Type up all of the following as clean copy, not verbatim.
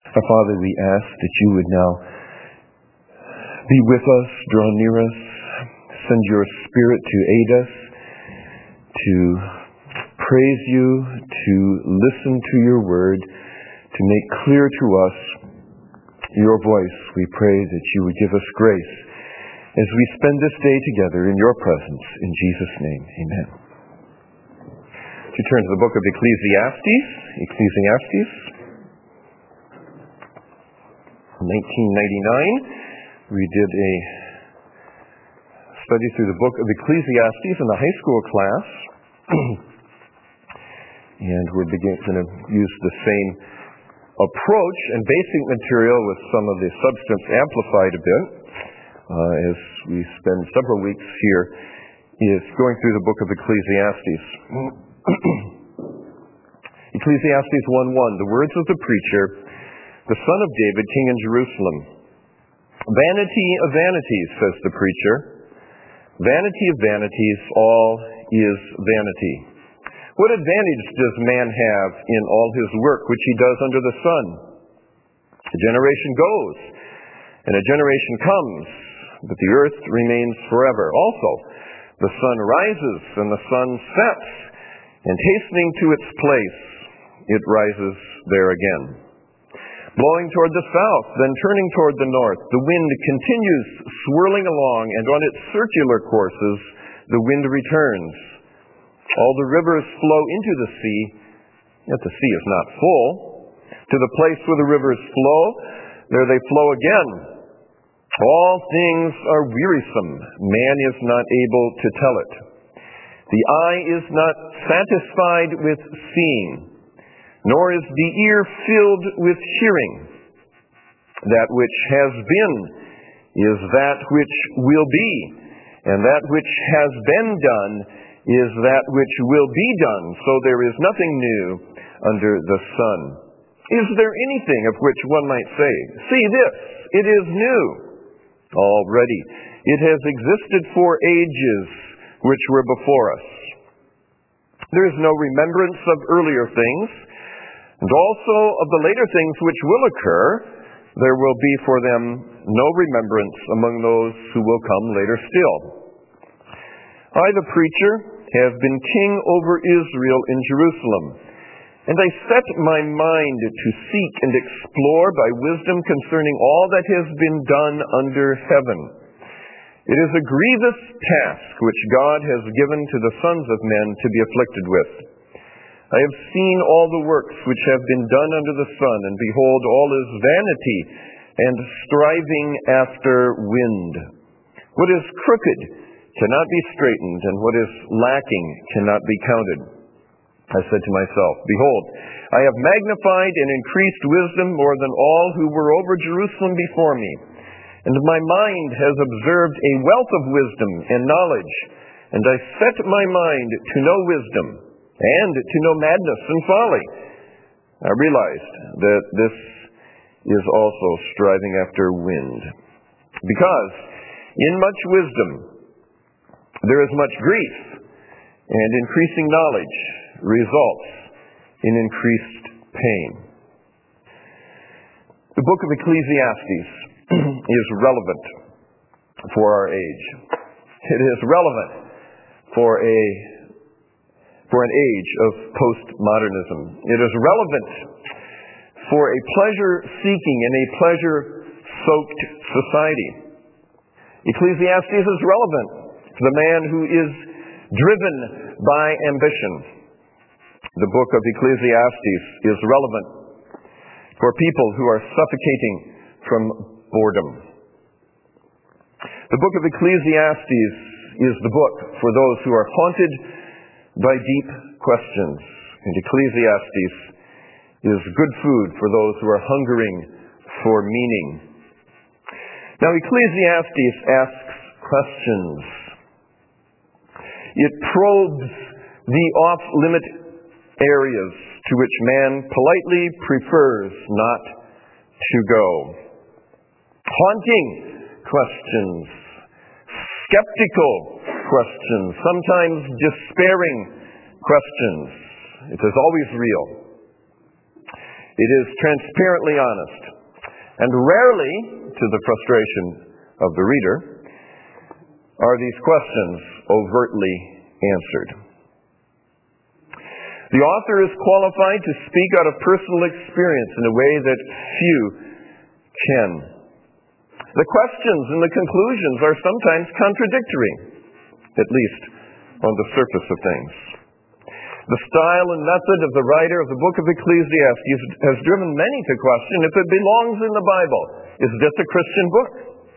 Our Father, we ask that you would now be with us, draw near us, send your Spirit to aid us, to praise you, to listen to your word, to make clear to us your voice. We pray that you would give us grace as we spend this day together in your presence. In Jesus' name, amen. To turn to the book of Ecclesiastes. 1999, we did a study through the book of Ecclesiastes in the high school class. And we're going to use the same approach and basic material with some of the substance amplified a bit as we spend several weeks here is going through the book of Ecclesiastes. Ecclesiastes 1:1, the words of the preacher, the son of David, king in Jerusalem. Vanity of vanities, says the preacher. Vanity of vanities, all is vanity. What advantage does man have in all his work which he does under the sun? A generation goes, and a generation comes, but the earth remains forever. Also, the sun rises and the sun sets, and hastening to its place, it rises there again. Blowing toward the south, then turning toward the north, the wind continues swirling along, and on its circular courses, the wind returns. All the rivers flow into the sea, yet the sea is not full. To the place where the rivers flow, there they flow again. All things are wearisome. Man is not able to tell it. The eye is not satisfied with seeing, nor is the ear filled with hearing. That which has been is that which will be, and that which has been done is that which will be done. So there is nothing new under the sun. Is there anything of which one might say, "See this, it is new"? Already it has existed for ages which were before us. There is no remembrance of earlier things, and also of the later things which will occur, there will be for them no remembrance among those who will come later still. I, the preacher, have been king over Israel in Jerusalem, and I set my mind to seek and explore by wisdom concerning all that has been done under heaven. It is a grievous task which God has given to the sons of men to be afflicted with. I have seen all the works which have been done under the sun, and behold, all is vanity and striving after wind. What is crooked cannot be straightened, and what is lacking cannot be counted. I said to myself, behold, I have magnified and increased wisdom more than all who were over Jerusalem before me. And my mind has observed a wealth of wisdom and knowledge, and I set my mind to know wisdom, and to know madness and folly. I realized that this is also striving after wind. Because in much wisdom there is much grief, and increasing knowledge results in increased pain. The book of Ecclesiastes is relevant for our age. It is relevant for an age of postmodernism. It is relevant for a pleasure-seeking and a pleasure-soaked society. Ecclesiastes is relevant to the man who is driven by ambition. The book of Ecclesiastes is relevant for people who are suffocating from boredom. The book of Ecclesiastes is the book for those who are haunted by deep questions. And Ecclesiastes is good food for those who are hungering for meaning. Now, Ecclesiastes asks questions. It probes the off-limit areas to which man politely prefers not to go. Haunting questions, skeptical questions, sometimes despairing questions. It is always real. It is transparently honest, and rarely, to the frustration of the reader, are these questions overtly answered. The author is qualified to speak out of personal experience in a way that few can. The questions and the conclusions are sometimes contradictory, at least on the surface of things. The style and method of the writer of the book of Ecclesiastes has driven many to question if it belongs in the Bible. Is this a Christian book?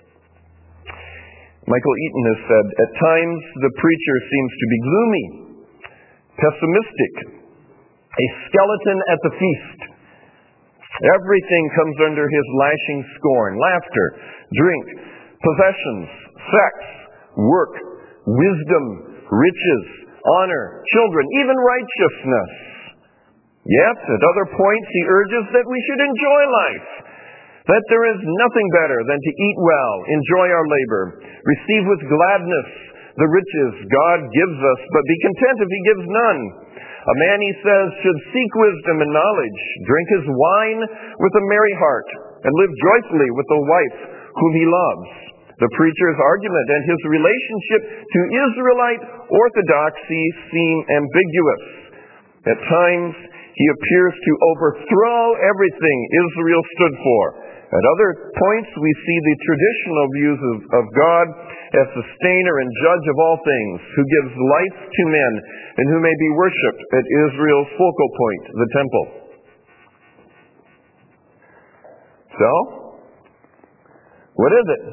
Michael Eaton has said, at times the preacher seems to be gloomy, pessimistic, a skeleton at the feast. Everything comes under his lashing scorn: laughter, drink, possessions, sex, work, wisdom, riches, honor, children, even righteousness. Yet, at other points, he urges that we should enjoy life, that there is nothing better than to eat well, enjoy our labor, receive with gladness the riches God gives us, but be content if he gives none. A man, he says, should seek wisdom and knowledge, drink his wine with a merry heart, and live joyfully with the wife whom he loves. The preacher's argument and his relationship to Israelite orthodoxy seem ambiguous. At times, he appears to overthrow everything Israel stood for. At other points, we see the traditional views of God as sustainer and judge of all things, who gives life to men, and who may be worshipped at Israel's focal point, the temple. So, what is it?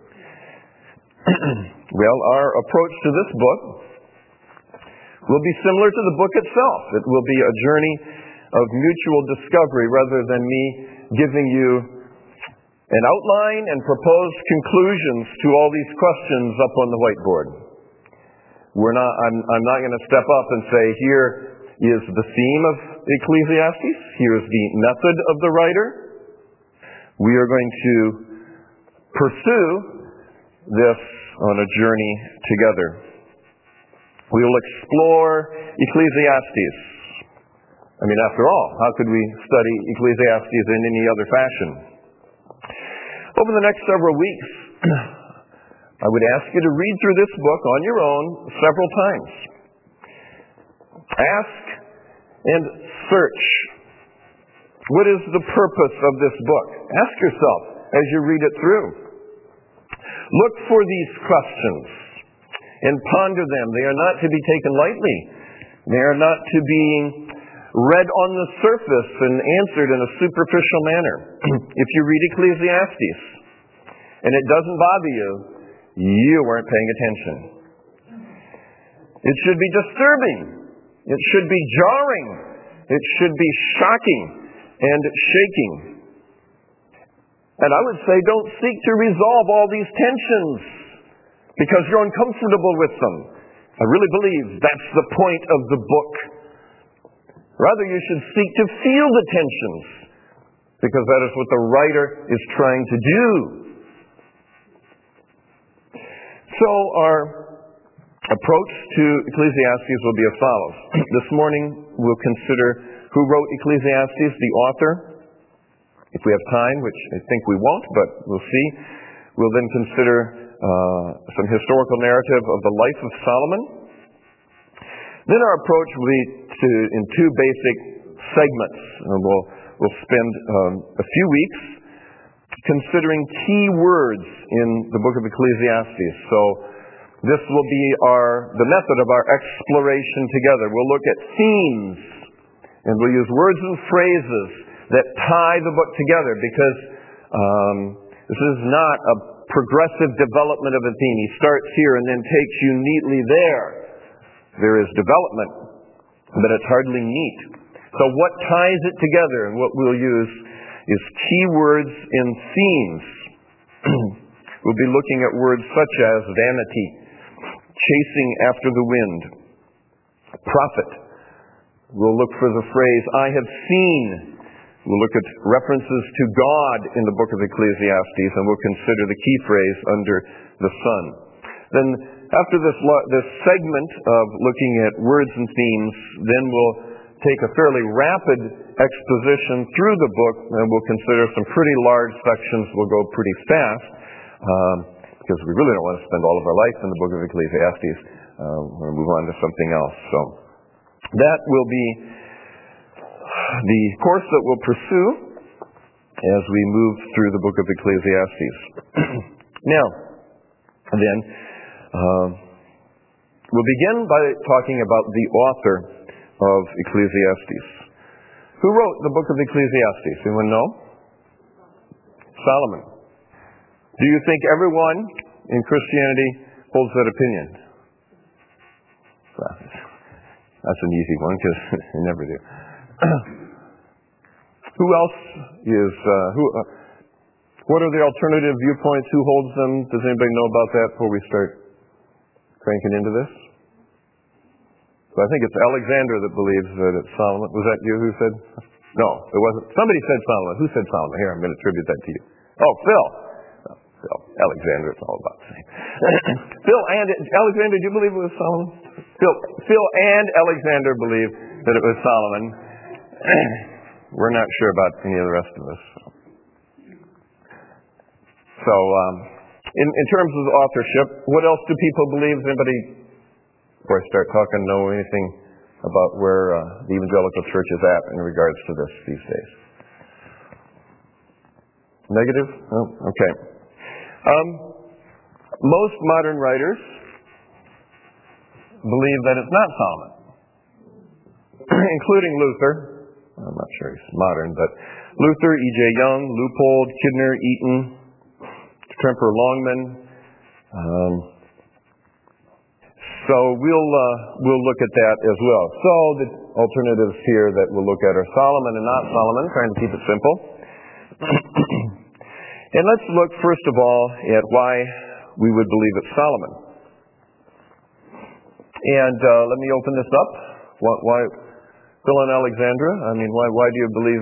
Well, our approach to this book will be similar to the book itself. It will be a journey of mutual discovery rather than me giving you an outline and proposed conclusions to all these questions up on the whiteboard. I'm not going to step up and say, here is the theme of Ecclesiastes, here's the method of the writer. We are going to pursue this on a journey together. We will explore Ecclesiastes. I mean, after all, how could we study Ecclesiastes in any other fashion? Over the next several weeks, I would ask you to read through this book on your own several times. Ask and search. What is the purpose of this book? Ask yourself as you read it through. Look for these questions and ponder them. They are not to be taken lightly. They are not to be read on the surface and answered in a superficial manner. If you read Ecclesiastes and it doesn't bother you, you weren't paying attention. It should be disturbing. It should be jarring. It should be shocking and shaking. And I would say don't seek to resolve all these tensions because you're uncomfortable with them. I really believe that's the point of the book. Rather, you should seek to feel the tensions because that is what the writer is trying to do. So our approach to Ecclesiastes will be as follows. This morning we'll consider who wrote Ecclesiastes, the author. If we have time, which I think we won't, but we'll see. We'll then consider some historical narrative of the life of Solomon. Then our approach will be in two basic segments. And we'll spend a few weeks considering key words in the book of Ecclesiastes. So this will be the method of our exploration together. We'll look at themes, and we'll use words and phrases that tie the book together, because this is not a progressive development of a theme. He starts here and then takes you neatly there. There is development, but it's hardly neat. So what ties it together, and what we'll use, is keywords in themes. We'll be looking at words such as vanity, chasing after the wind, prophet. We'll look for the phrase, I have seen. We'll look at references to God in the book of Ecclesiastes, and we'll consider the key phrase, under the sun. Then after this segment of looking at words and themes, then we'll take a fairly rapid exposition through the book, and we'll consider some pretty large sections. We'll go pretty fast because we really don't want to spend all of our life in the book of Ecclesiastes. We're going to move on to something else. So that will be the course that we'll pursue as we move through the book of Ecclesiastes. Now, then, we'll begin by talking about the author of Ecclesiastes. Who wrote the book of Ecclesiastes? Anyone know? Solomon. Do you think everyone in Christianity holds that opinion? Well, that's an easy one because they never do. Who else is, what are the alternative viewpoints? Who holds them? Does anybody know about that before we start cranking into this? So I think it's Alexander that believes that it's Solomon. Was that you who said? No, it wasn't. Somebody said Solomon. Who said Solomon? Here, I'm going to attribute that to you. Oh, Phil. Phil. Alexander, it's all about the same. Phil and Alexander, do you believe it was Solomon? Phil and Alexander believe that it was Solomon. We're not sure about any of the rest of us. So, in terms of authorship, what else do people believe? Does anybody, before I start talking, know anything about where the evangelical church is at in regards to this these days? Negative? Oh, okay. Most modern writers believe that it's not Solomon, including Luther. I'm not sure he's modern, but Luther, E.J. Young, Leupold, Kidner, Eaton, Tremper Longman. So we'll look at that as well. So the alternatives here that we'll look at are Solomon and not Solomon, trying to keep it simple. And let's look first of all at why we would believe it's Solomon. And let me open this up. Why, Phil and Alexandra? I mean, why do you believe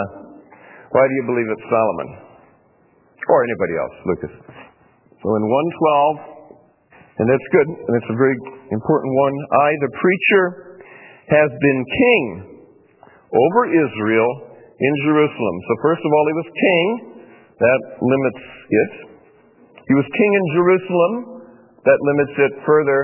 it's Solomon? Or anybody else, Lucas. So in 1:12, and that's good, and it's a very important one. I, the preacher, have been king over Israel in Jerusalem. So first of all, he was king. That limits it. He was king in Jerusalem. That limits it further.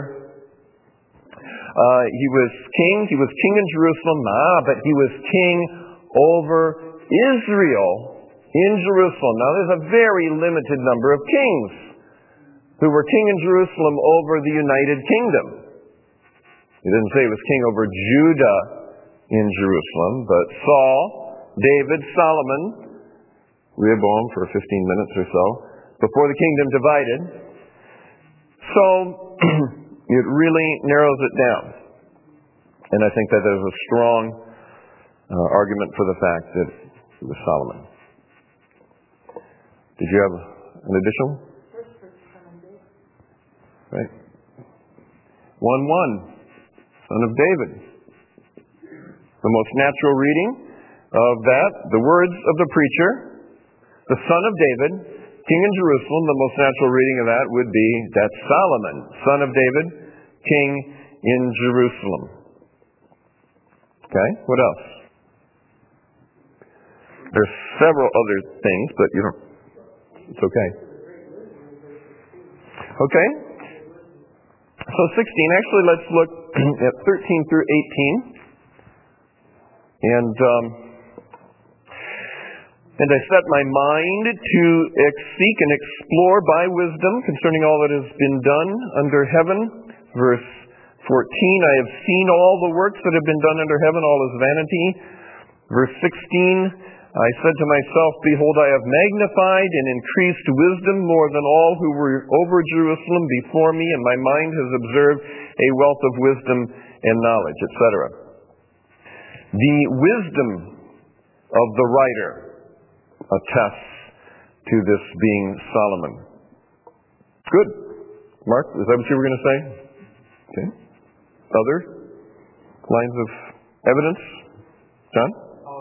He was king in Jerusalem, but he was king over Israel in Jerusalem. Now there's a very limited number of kings who were king in Jerusalem over the United Kingdom. He didn't say he was king over Judah in Jerusalem, but Saul, David, Solomon, Rehoboam for 15 minutes or so, before the kingdom divided. So it really narrows it down. And I think that there's a strong argument for the fact that it was Solomon. Did you have an additional? Right. 1:1, son of David. The most natural reading of that, the words of the preacher, the son of David, king in Jerusalem, the most natural reading of that would be, that's Solomon, son of David, king in Jerusalem. Okay, what else? There's several other things, but you don't, it's okay. Okay. So 16, actually let's look at 13 through 18. And I set my mind to seek and explore by wisdom concerning all that has been done under heaven. Verse 14, I have seen all the works that have been done under heaven, all is vanity. Verse 16, I said to myself, behold, I have magnified and increased wisdom more than all who were over Jerusalem before me, and my mind has observed a wealth of wisdom and knowledge, etc. The wisdom of the writer attests to this being Solomon. Good. Mark, is that what you were going to say? Okay. Other lines of evidence? John?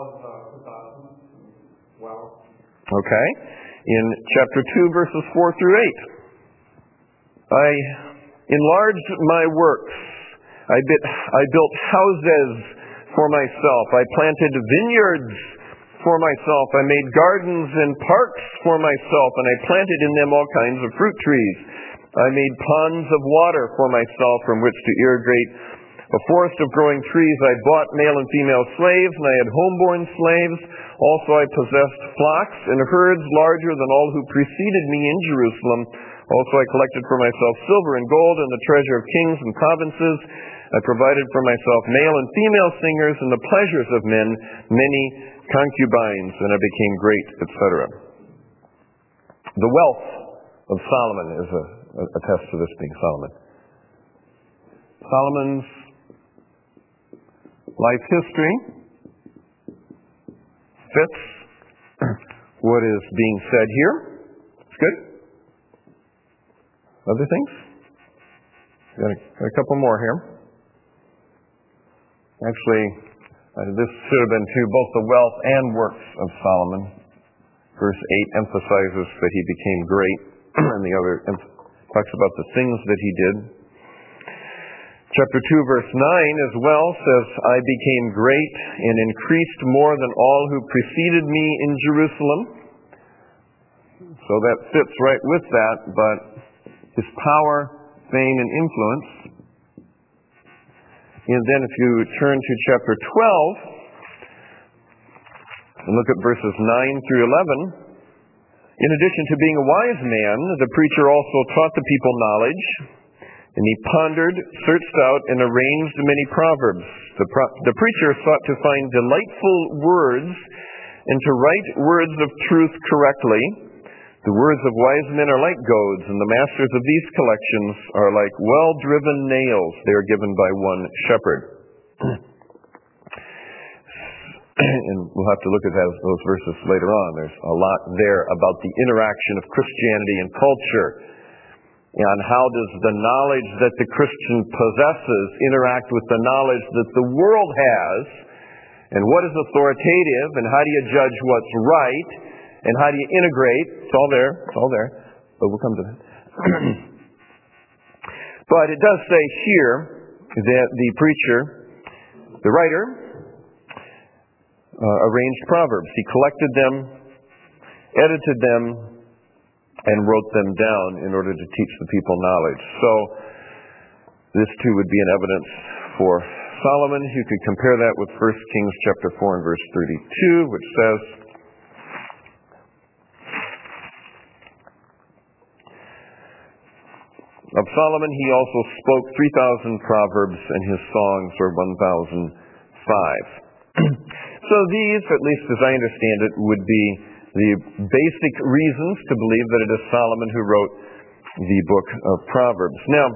Okay. In chapter 2, verses 4 through 8. I enlarged my works. I built houses for myself. I planted vineyards for myself. I made gardens and parks for myself, and I planted in them all kinds of fruit trees. I made ponds of water for myself from which to irrigate a forest of growing trees. I bought male and female slaves, and I had homeborn slaves. Also I possessed flocks and herds larger than all who preceded me in Jerusalem. Also I collected for myself silver and gold and the treasure of kings and provinces. I provided for myself male and female singers and the pleasures of men, many concubines, and I became great, etc. The wealth of Solomon is a test to this being Solomon. Solomon's life history fits what is being said here. It's good. Other things? Got a couple more here. Actually, this should have been both the wealth and works of Solomon. Verse 8 emphasizes that he became great, and the other talks about the things that he did. Chapter 2, verse 9 as well says, I became great and increased more than all who preceded me in Jerusalem. So that fits right with that, but his power, fame, and influence. And then if you turn to chapter 12 and look at verses 9 through 11, in addition to being a wise man, the preacher also taught the people knowledge, and he pondered, searched out, and arranged many proverbs. The preacher sought to find delightful words and to write words of truth correctly. The words of wise men are like goads, and the masters of these collections are like well-driven nails. They are given by one shepherd. And we'll have to look at those verses later on. There's a lot there about the interaction of Christianity and culture, and how does the knowledge that the Christian possesses interact with the knowledge that the world has, and what is authoritative, and how do you judge what's right, and how do you integrate? It's all there, but we'll come to that. But it does say here that the preacher, the writer, arranged proverbs. He collected them, edited them, and wrote them down in order to teach the people knowledge. So this too would be an evidence for Solomon. You could compare that with 1 Kings chapter 4 and verse 32, which says, of Solomon he also spoke 3,000 proverbs, and his songs were 1,005. So these, at least as I understand it, would be the basic reasons to believe that it is Solomon who wrote the book of Proverbs. Now,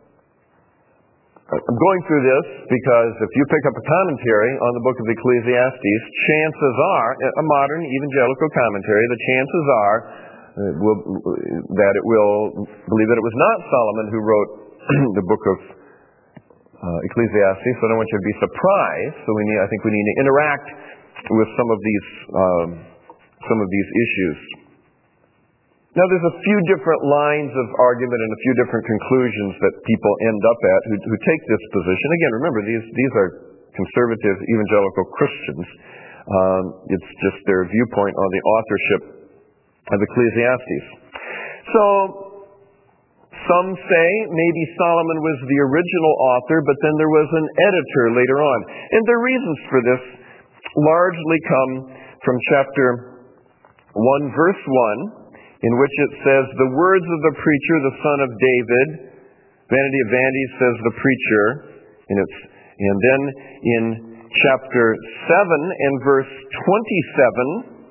I'm going through this because if you pick up a commentary on the book of Ecclesiastes, chances are, a modern evangelical commentary, the chances are that it will believe that it was not Solomon who wrote the book of Ecclesiastes. So I don't want you to be surprised. So I think we need to interact with some of these issues. Now, there's a few different lines of argument and a few different conclusions that people end up at who take this position. Again, remember, these are conservative evangelical Christians. It's just their viewpoint on the authorship of Ecclesiastes. So, some say maybe Solomon was the original author, but then there was an editor later on. And the reasons for this largely come from chapter 1, verse 1, in which it says, the words of the preacher, the son of David, Vanity of Vanities, says the preacher, and then in chapter 7 and verse 27,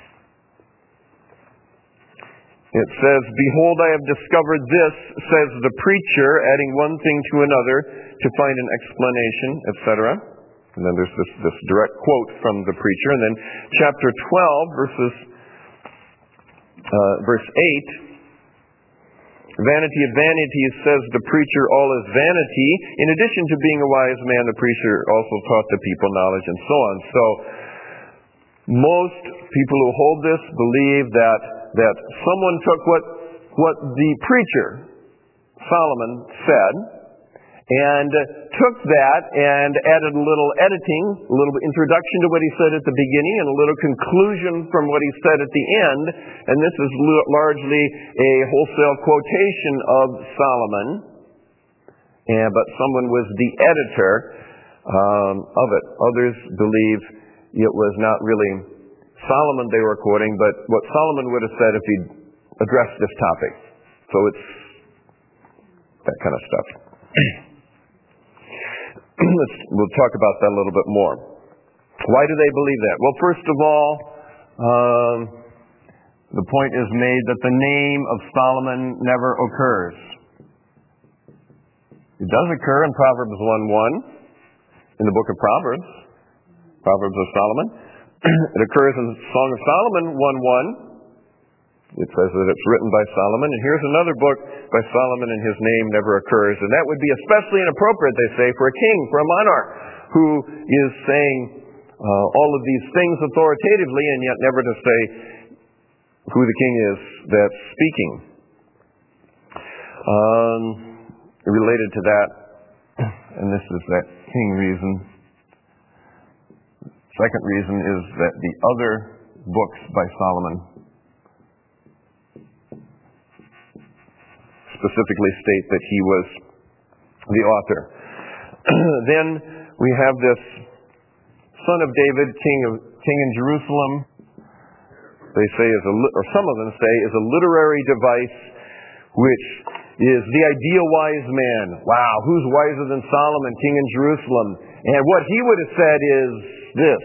it says, behold, I have discovered this, says the preacher, adding one thing to another to find an explanation, etc. And then there's this direct quote from the preacher. And then chapter 12, verse 8, Vanity of Vanities, says the preacher, all is vanity. In addition to being a wise man, the preacher also taught the people knowledge, and so on. So most people who hold this believe that someone took what the preacher, Solomon, said, and took that and added a little editing, a little introduction to what he said at the beginning, and a little conclusion from what he said at the end. And this is largely a wholesale quotation of Solomon, but someone was the editor of it. Others believe it was not really Solomon they were quoting, but what Solomon would have said if he'd addressed this topic. So it's that kind of stuff. We'll talk about that a little bit more. Why do they believe that? Well, first of all, the point is made that the name of Solomon never occurs. It does occur in Proverbs 1:1, in the book of Proverbs of Solomon. It occurs in Song of Solomon 1:1. It says that it's written by Solomon. And here's another book by Solomon, and his name never occurs. And that would be especially inappropriate, they say, for a king, for a monarch, who is saying all of these things authoritatively, and yet never to say who the king is that's speaking. Related to that, and this is that king reason. Second reason is that the other books by Solomon specifically state that he was the author. Then we have this son of David, king in Jerusalem. They say or some of them say is a literary device which is the ideal wise man. Wow, who's wiser than Solomon, king in Jerusalem? And what he would have said is this.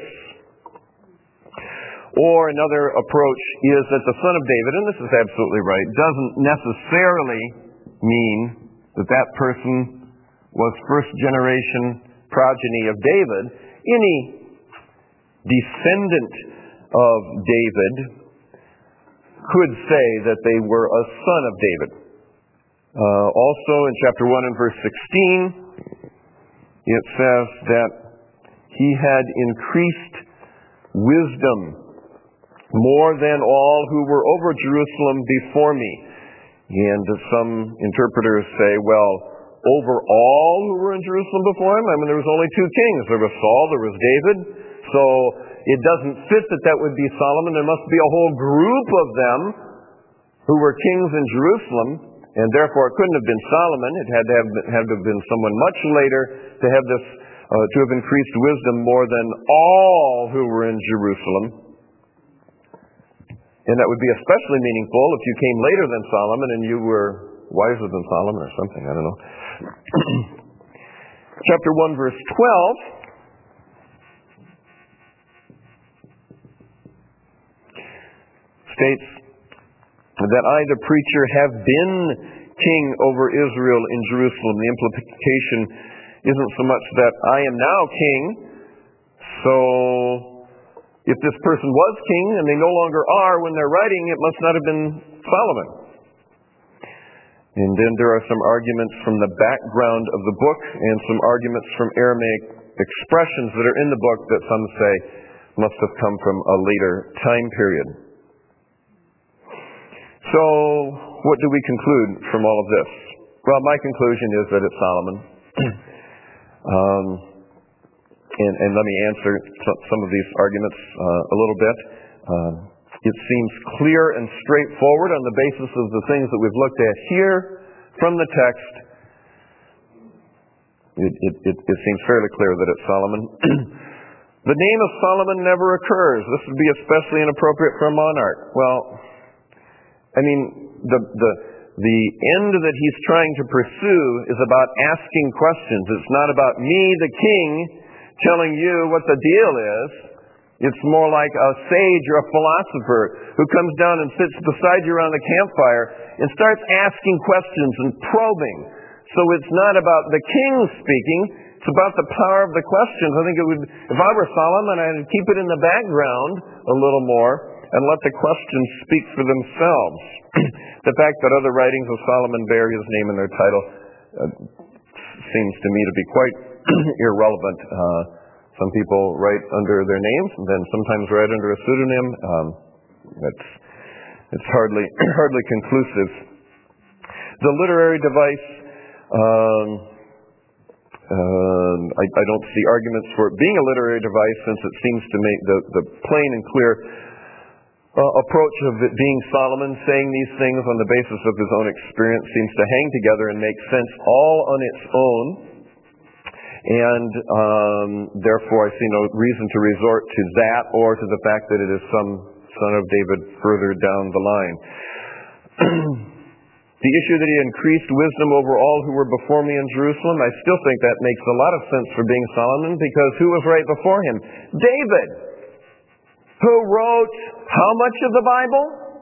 Or another approach is that the son of David, and this is absolutely right, doesn't necessarily mean that that person was first generation progeny of David. Any descendant of David could say that they were a son of David. Also in chapter 1 and verse 16, it says that he had increased wisdom more than all who were over Jerusalem before me. And some interpreters say, well, over all who were in Jerusalem before him? I mean, there was only two kings. There was Saul, there was David. So it doesn't fit that that would be Solomon. There must be a whole group of them who were kings in Jerusalem, and therefore it couldn't have been Solomon. It had to have been someone much later to have this, to have increased wisdom more than all who were in Jerusalem. And that would be especially meaningful if you came later than Solomon and you were wiser than Solomon or something, I don't know. Chapter 1, verse 12 states that I, the preacher, have been king over Israel in Jerusalem. The implication isn't so much that I am now king, so if this person was king and they no longer are when they're writing, it must not have been Solomon. And then there are some arguments from the background of the book and some arguments from Aramaic expressions that are in the book that some say must have come from a later time period. So, what do we conclude from all of this? Well, my conclusion is that it's Solomon. And let me answer some of these arguments a little bit. It seems clear and straightforward on the basis of the things that we've looked at here from the text. It seems fairly clear that it's Solomon. The name of Solomon never occurs. This would be especially inappropriate for a monarch. Well, I mean, the end that he's trying to pursue is about asking questions. It's not about me, the king, telling you what the deal is. It's more like a sage or a philosopher who comes down and sits beside you around the campfire and starts asking questions and probing. So it's not about the king speaking, it's about the power of the questions. I think it would, if I were Solomon, I'd keep it in the background a little more and let the questions speak for themselves. The fact that other writings of Solomon bear his name in their title seems to me to be quite irrelevant. Some people write under their names, and then sometimes write under a pseudonym. It's hardly conclusive. The literary device I don't see arguments for it being a literary device, since it seems to make the plain and clear approach of it being Solomon saying these things on the basis of his own experience seems to hang together and make sense all on its own. And therefore I see no reason to resort to that or to the fact that it is some son of David further down the line. The issue that he increased wisdom over all who were before me in Jerusalem, I still think that makes a lot of sense for being Solomon, because who was right before him? David, who wrote how much of the Bible?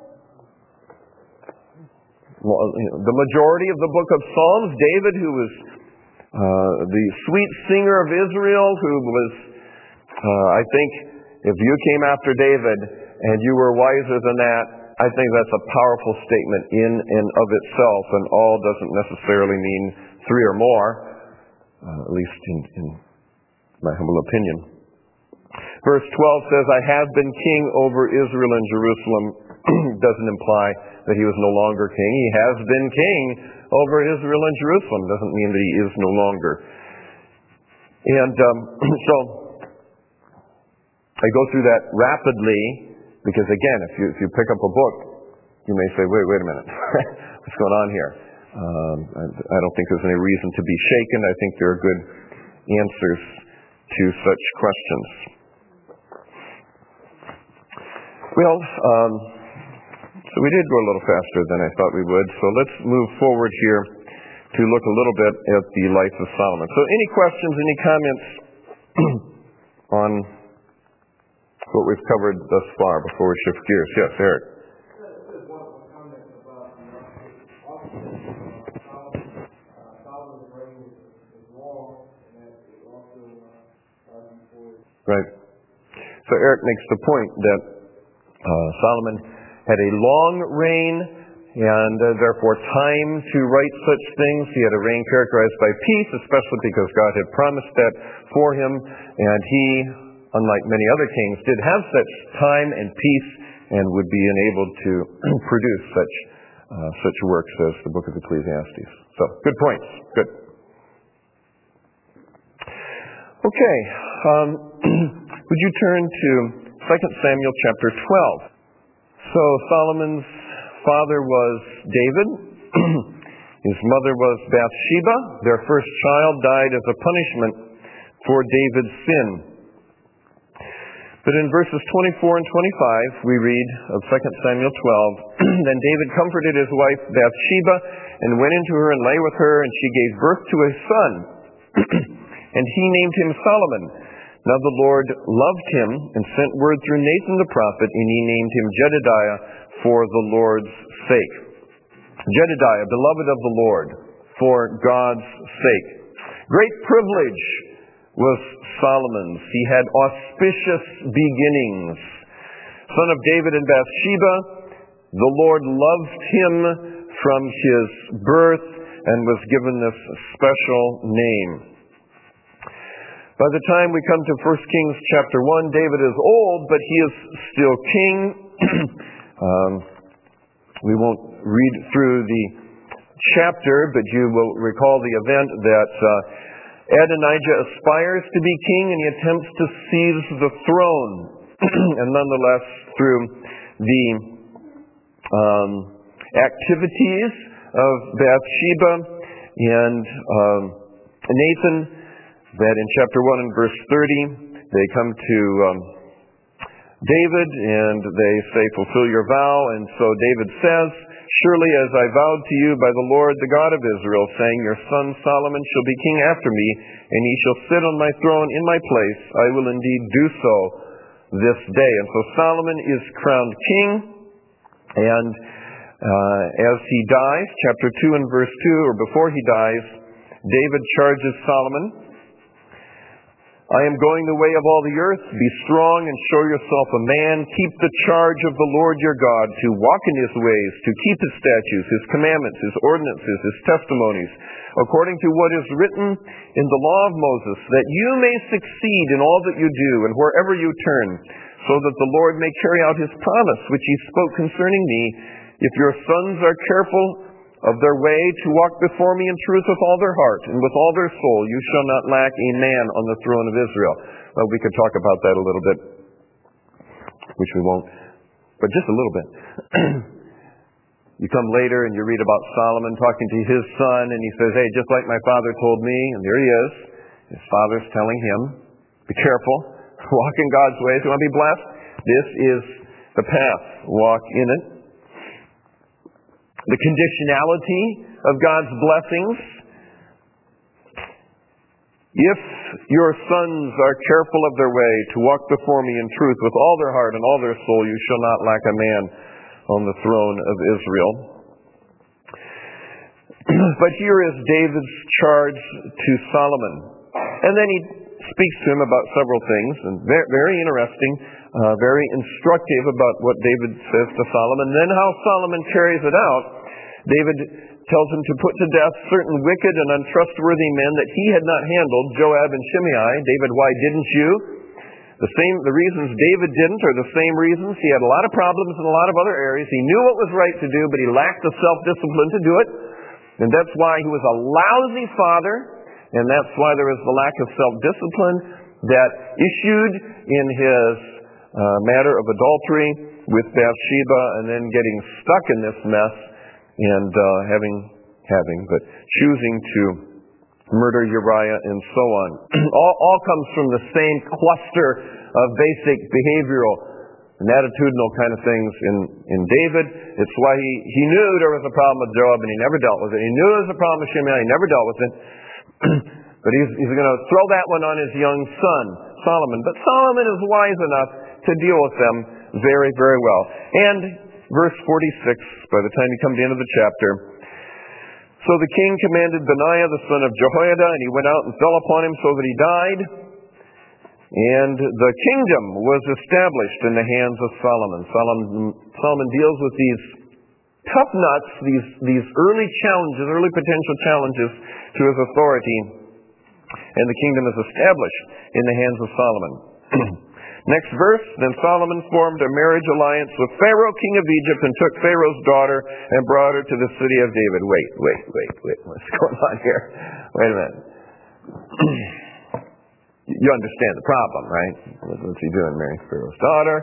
Well, the majority of the book of Psalms. David, who was the sweet singer of Israel, who was, I think, if you came after David and you were wiser than that, I think that's a powerful statement in and of itself, and all doesn't necessarily mean three or more, at least in my humble opinion. Verse 12 says, I have been king over Israel and Jerusalem. Doesn't imply that he was no longer king. He has been king over Israel and Jerusalem. Doesn't mean that he is no longer. And so I go through that rapidly, because again, if you pick up a book, you may say, wait a minute, what's going on here? I don't think there's any reason to be shaken. I think there are good answers to such questions. Well, so we did go a little faster than I thought we would, so let's move forward here to look a little bit at the life of Solomon. So any questions, any comments on what we've covered thus far before we shift gears? Yes, Eric. Right. So Eric makes the point that Solomon had a long reign and therefore time to write such things. He had a reign characterized by peace, especially because God had promised that for him, and he, unlike many other kings, did have such time and peace and would be enabled to produce such works as the book of Ecclesiastes. So, good points. Good. Okay. Would you turn to 2 Samuel chapter 12? So, Solomon's father was David. His mother was Bathsheba. Their first child died as a punishment for David's sin. But in verses 24 and 25, we read of 2 Samuel 12, Then David comforted his wife Bathsheba and went into her and lay with her, and she gave birth to a son. And he named him Solomon. Now the Lord loved him and sent word through Nathan the prophet, and he named him Jedediah for the Lord's sake. Jedediah, beloved of the Lord, for God's sake. Great privilege was Solomon's. He had auspicious beginnings. Son of David and Bathsheba, the Lord loved him from his birth and was given this special name. By the time we come to 1 Kings chapter 1, David is old, but he is still king. We won't read through the chapter, but you will recall the event that Adonijah aspires to be king, and he attempts to seize the throne. And nonetheless, through the activities of Bathsheba and Nathan, that in chapter 1 and verse 30, they come to David and they say, fulfill your vow. And so David says, surely as I vowed to you by the Lord, the God of Israel, saying, your son Solomon shall be king after me, and he shall sit on my throne in my place, I will indeed do so this day. And so Solomon is crowned king, and as he dies, chapter 2 and verse 2, or before he dies, David charges Solomon, I am going the way of all the earth. Be strong and show yourself a man. Keep the charge of the Lord your God, to walk in his ways, to keep his statutes, his commandments, his ordinances, his testimonies, according to what is written in the law of Moses, that you may succeed in all that you do and wherever you turn, so that the Lord may carry out his promise, which he spoke concerning me. If your sons are careful of their way to walk before me in truth with all their heart and with all their soul. You shall not lack a man on the throne of Israel. Well, we could talk about that a little bit, which we won't, but just a little bit. You come later and you read about Solomon talking to his son, and he says, hey, just like my father told me, and there he is. His father's telling him, be careful, walk in God's ways. You want to be blessed? This is the path. Walk in it. The conditionality of God's blessings. If your sons are careful of their way to walk before me in truth with all their heart and all their soul, you shall not lack a man on the throne of Israel. But here is David's charge to Solomon. And then he speaks to him about several things, and very interesting, very instructive about what David says to Solomon. Then how Solomon carries it out. David tells him to put to death certain wicked and untrustworthy men that he had not handled, Joab and Shimei. David, why didn't you? The reasons David didn't are the same reasons. He had a lot of problems in a lot of other areas. He knew what was right to do, but he lacked the self-discipline to do it. And that's why he was a lousy father, and that's why there was the lack of self-discipline that issued in his matter of adultery with Bathsheba, and then getting stuck in this mess and but choosing to murder Uriah and so on. all comes from the same cluster of basic behavioral and attitudinal kind of things in David. It's why he knew there was a problem with Joab and he never dealt with it. He knew there was a problem with Shimei, he never dealt with it. But he's going to throw that one on his young son, Solomon. But Solomon is wise enough to deal with them very, very well. And verse 46, by the time you come to the end of the chapter, so the king commanded Benaiah the son of Jehoiada, and he went out and fell upon him so that he died. And the kingdom was established in the hands of Solomon. Solomon deals with these tough nuts, these early challenges, early potential challenges to his authority. And the kingdom is established in the hands of Solomon. Next verse, then Solomon formed a marriage alliance with Pharaoh, king of Egypt, and took Pharaoh's daughter and brought her to the city of David. Wait. What's going on here? Wait a minute. You understand the problem, right? What's he doing, marrying Pharaoh's daughter?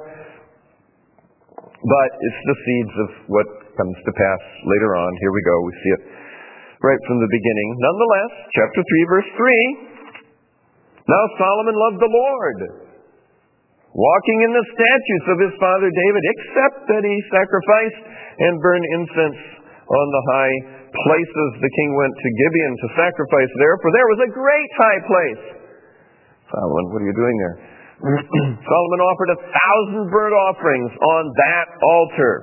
But it's the seeds of what comes to pass later on. Here we go. We see it right from the beginning. Nonetheless, chapter 3, verse 3. Now Solomon loved the Lord, walking in the statutes of his father David, except that he sacrificed and burned incense on the high places. The king went to Gibeon to sacrifice there, for there was a great high place. Solomon, what are you doing there? Solomon offered 1,000 burnt offerings on that altar.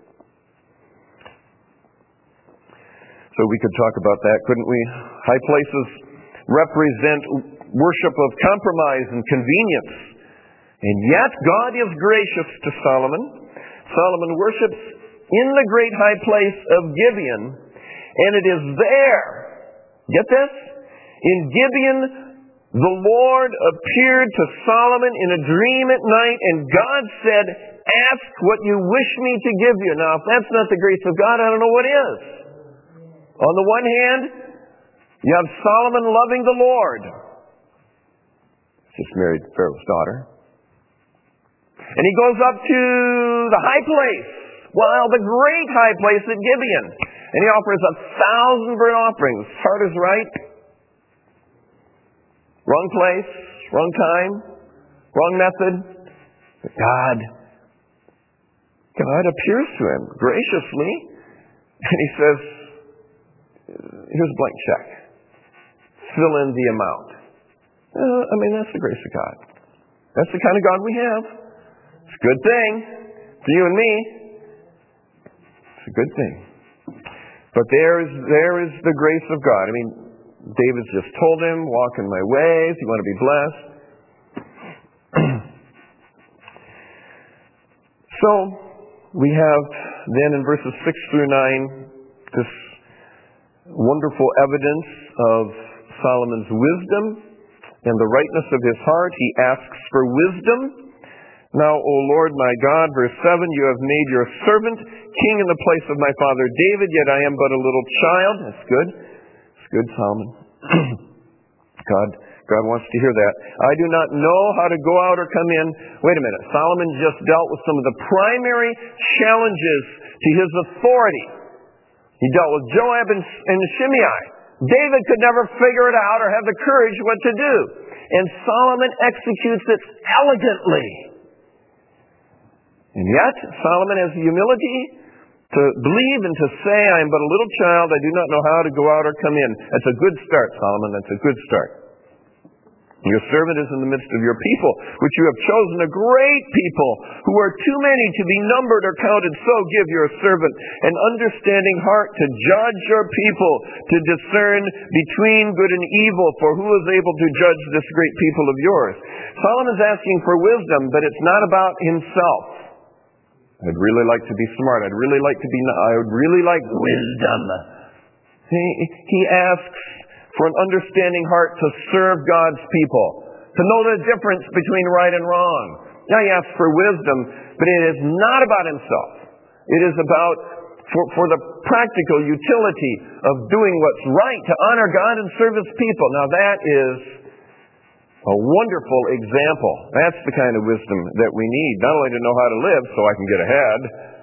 So we could talk about that, couldn't we? High places represent worship of compromise and convenience. And yet God is gracious to Solomon. Solomon worships in the great high place of Gibeon. And it is there, get this? In Gibeon, the Lord appeared to Solomon in a dream at night, and God said, ask what you wish me to give you. Now, if that's not the grace of God, I don't know what is. On the one hand, you have Solomon loving the Lord. Just married Pharaoh's daughter. And he goes up to the high place, the great high place at Gibeon. And he offers 1,000 burnt offerings. Heart is right. Wrong place, wrong time, wrong method. But God appears to him graciously. And he says, here's a blank check. Fill in the amount. That's the grace of God. That's the kind of God we have. It's a good thing for you and me. It's a good thing. But there is the grace of God. David's just told him, walk in my ways. You want to be blessed. So we have then in verses 6 through 9 this wonderful evidence of Solomon's wisdom and the rightness of his heart. He asks for wisdom. Now, O Lord my God, verse 7, you have made your servant king in the place of my father David, yet I am but a little child. That's good. It's good, Solomon. God wants to hear that. I do not know how to go out or come in. Wait a minute. Solomon just dealt with some of the primary challenges to his authority. He dealt with Joab and Shimei. David could never figure it out or have the courage what to do. And Solomon executes it elegantly. And yet, Solomon has the humility to believe and to say, I am but a little child, I do not know how to go out or come in. That's a good start, Solomon. That's a good start. Your servant is in the midst of your people, which you have chosen, a great people, who are too many to be numbered or counted. So give your servant an understanding heart to judge your people, to discern between good and evil, for who is able to judge this great people of yours? Solomon's asking for wisdom, but it's not about himself. I'd really like to be smart. I would really like wisdom. He asks for an understanding heart to serve God's people, to know the difference between right and wrong. Now he asks for wisdom, but it is not about himself. It is about for the practical utility of doing what's right, to honor God and serve His people. Now that is a wonderful example. That's the kind of wisdom that we need, not only to know how to live so I can get ahead,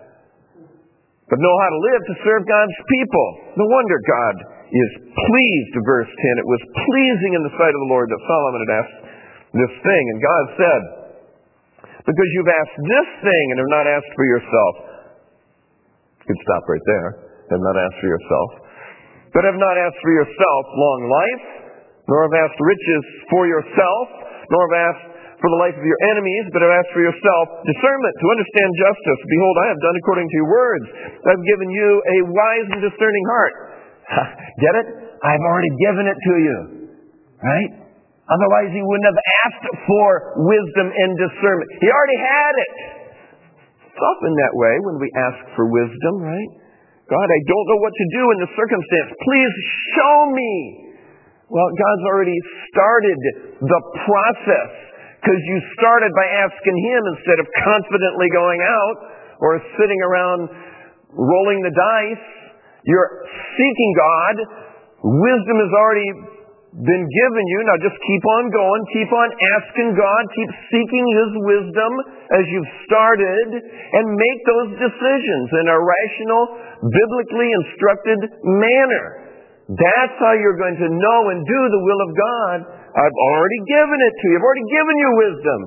but know how to live to serve God's people. No wonder God is pleased, verse 10. It was pleasing in the sight of the Lord that Solomon had asked this thing. And God said, because you've asked this thing and have not asked for yourself. You could stop right there. Have not asked for yourself. But have not asked for yourself long life, nor have asked riches for yourself, nor have asked for the life of your enemies, but have asked for yourself discernment to understand justice. Behold, I have done according to your words. I've given you a wise and discerning heart. Get it? I've already given it to you. Right? Otherwise he wouldn't have asked for wisdom and discernment. He already had it. It's often that way when we ask for wisdom, right? God, I don't know what to do in this circumstance. Please show me. Well, God's already started the process, because you started by asking Him instead of confidently going out or sitting around rolling the dice. You're seeking God. Wisdom has already been given you. Now just keep on going. Keep on asking God. Keep seeking His wisdom as you've started, and make those decisions in a rational, biblically instructed manner. That's how you're going to know and do the will of God. I've already given it to you. I've already given you wisdom.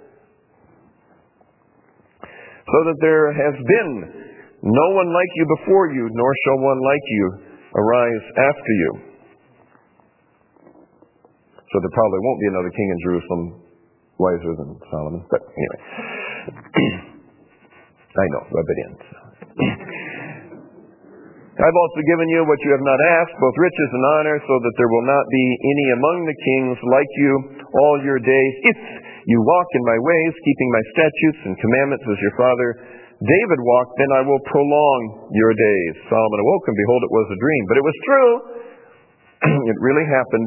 So that there has been no one like you before you, nor shall one like you arise after you. So there probably won't be another king in Jerusalem wiser than Solomon. But anyway. I know, rub it in. I've also given you what you have not asked, both riches and honor, so that there will not be any among the kings like you all your days. If you walk in my ways, keeping my statutes and commandments as your father David walked, then I will prolong your days. Solomon awoke, and behold, it was a dream. But it was true. It really happened.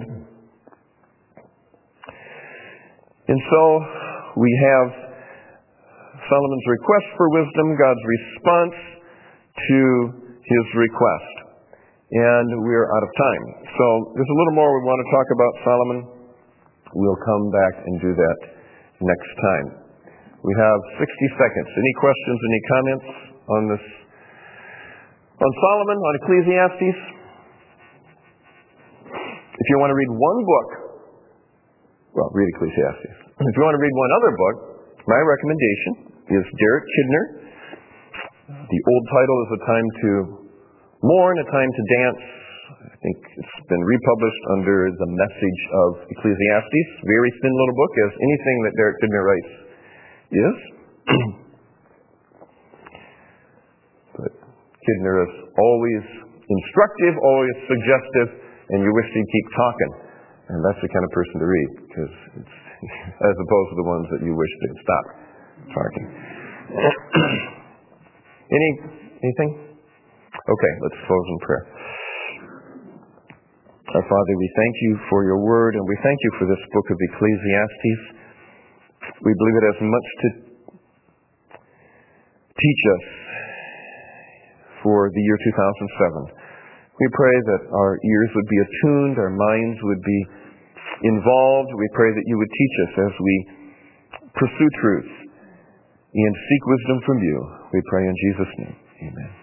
And so we have Solomon's request for wisdom, God's response to his request. And we're out of time. So there's a little more we want to talk about Solomon. We'll come back and do that next time. We have 60 seconds. Any questions, any comments on this? On Solomon, on Ecclesiastes? If you want to read one book, well, read Ecclesiastes. If you want to read one other book, my recommendation is Derek Kidner. The old title is A Time to Mourn, A Time to Dance. I think it's been republished under the Message of Ecclesiastes. Very thin little book, as anything that Derek Kidner writes is. But Kidner is always instructive, always suggestive, and you wish he'd keep talking. And that's the kind of person to read, because it's, as opposed to the ones that you wish they'd stop talking. Anything? Okay, let's close in prayer. Our Father, we thank you for your word, and we thank you for this book of Ecclesiastes. We believe it has much to teach us for the year 2007. We pray that our ears would be attuned, our minds would be involved. We pray that you would teach us as we pursue truth and seek wisdom from you. We pray in Jesus' name. Amen.